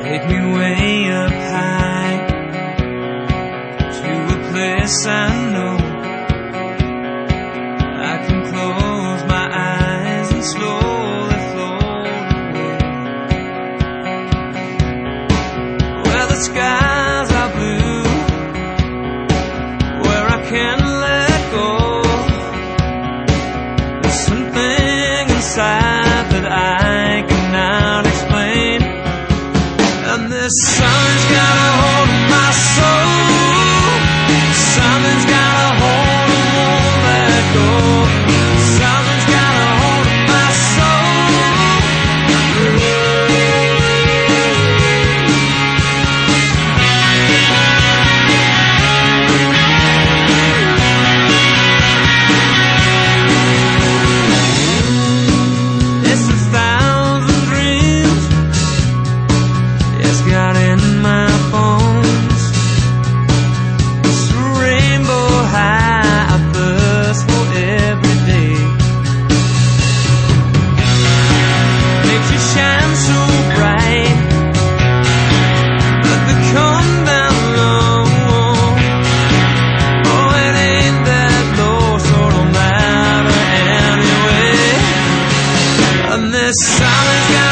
Take me way up high to a place I know. I can close my eyes and slowly float away, where the skies are blue, where I can let go. There's something inside that I cannot explain, and this sun's got a hold of my soul. Something's got a hold and won't let go. Something's got a hold of my This is thousand dreams it's got in my bones. It's a rainbow high, I thirst for every day. Makes you shine so bright, but they come down low. Oh, it ain't that low, so don't matter anyway. And this sun has got